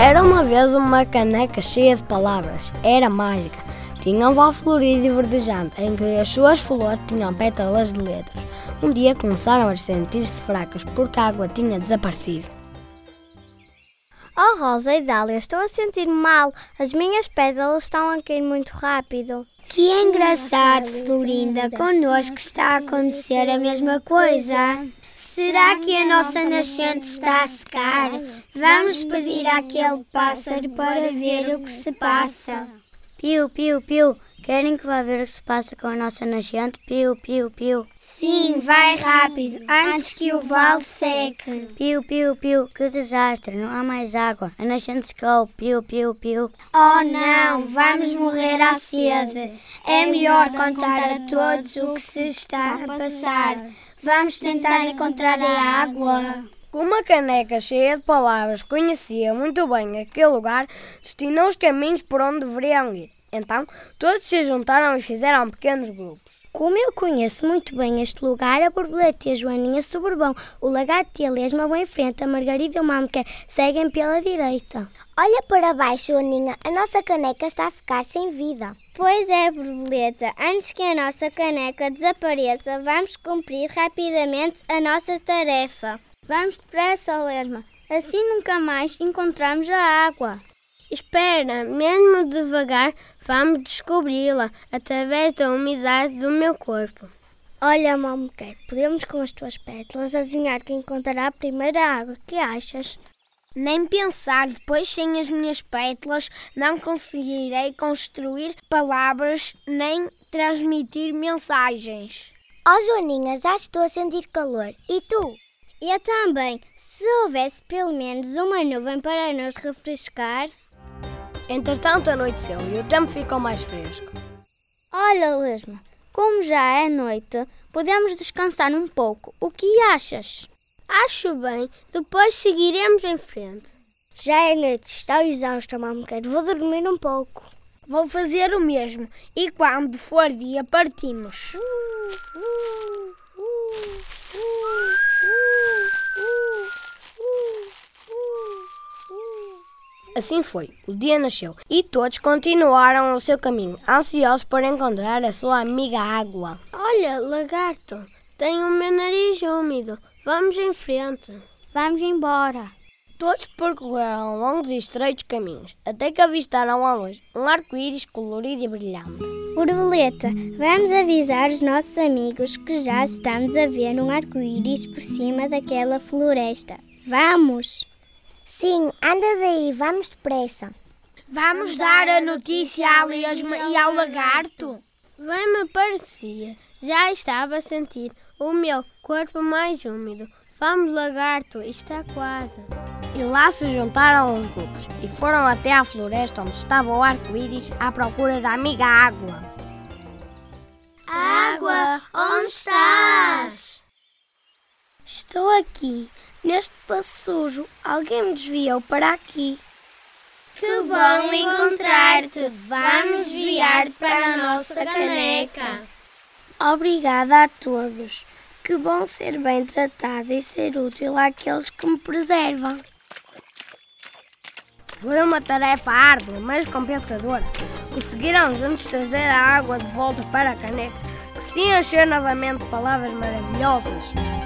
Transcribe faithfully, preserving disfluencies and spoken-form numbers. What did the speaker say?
Era uma vez uma caneca cheia de palavras. Era mágica. Tinha um val florido e verdejante, em que as suas flores tinham pétalas de letras. Um dia começaram a sentir-se fracas, porque a água tinha desaparecido. Oh Rosa e Dália, estou a sentir-me mal. As minhas pétalas estão a cair muito rápido. Que engraçado, Florinda. Connosco está a acontecer a mesma coisa. Será que a nossa nascente está a secar? Vamos pedir àquele pássaro para ver o que se passa. Piu, piu, piu. Querem que vá ver o que se passa com a nossa nascente? Piu, piu, piu. Sim, vai rápido, antes que o vale seque. Piu, piu, piu. Que desastre, não há mais água. A nascente secou. Piu, piu, piu. Oh não, vamos morrer à sede. É melhor contar a todos o que se está a passar. Vamos tentar encontrar a água. Uma caneca cheia de palavras conhecia muito bem aquele lugar, destinou os caminhos por onde deveriam ir. Então, todos se juntaram e fizeram pequenos grupos. Como eu conheço muito bem este lugar, a borboleta e a joaninha soberbão, o lagarto e a lesma vão em frente, a margarida e o mamquer seguem pela direita. Olha para baixo, Joaninha, a nossa caneca está a ficar sem vida. Pois é, borboleta, antes que a nossa caneca desapareça, vamos cumprir rapidamente a nossa tarefa. Vamos depressa, lesma, assim nunca mais encontramos a água. Espera, mesmo devagar, vamos descobri-la através da umidade do meu corpo. Olha, mamquer, podemos com as tuas pétalas adivinhar quem encontrará a primeira água. Que achas? Nem pensar, depois sem as minhas pétalas não conseguirei construir palavras nem transmitir mensagens. Oh Joaninha, já estou a sentir calor. E tu? Eu também. Se houvesse pelo menos uma nuvem para nos refrescar... Entretanto anoiteceu e o tempo ficou mais fresco. Olha, lesma, como já é noite, podemos descansar um pouco. O que achas? Acho bem, depois seguiremos em frente. Já é noite, estou exausta, mamquer. Vou dormir um pouco. Vou fazer o mesmo e quando for dia partimos. Uh, uh, uh, uh. Assim foi, o dia nasceu e todos continuaram o seu caminho, ansiosos por encontrar a sua amiga água. Olha, lagarto, tenho o meu nariz úmido. Vamos em frente. Vamos embora. Todos percorreram longos e estreitos caminhos, até que avistaram ao longe um arco-íris colorido e brilhante. Borboleta, vamos avisar os nossos amigos que já estamos a ver um arco-íris por cima daquela floresta. Vamos! Sim, anda daí, vamos depressa. Vamos dar a notícia à lesma e ao lagarto? Bem me parecia. Já estava a sentir o meu corpo mais úmido. Vamos, lagarto, está quase. E lá se juntaram os grupos e foram até à floresta onde estava o arco-íris à procura da amiga água. Água, onde estás? Estou aqui. Neste passo sujo, alguém me desviou para aqui. Que bom encontrar-te. Vamos desviar para a nossa caneca. Obrigada a todos. Que bom ser bem tratada e ser útil àqueles que me preservam. Foi uma tarefa árdua, mas compensadora. Conseguiram juntos trazer a água de volta para a caneca, que se encheu novamente de palavras maravilhosas.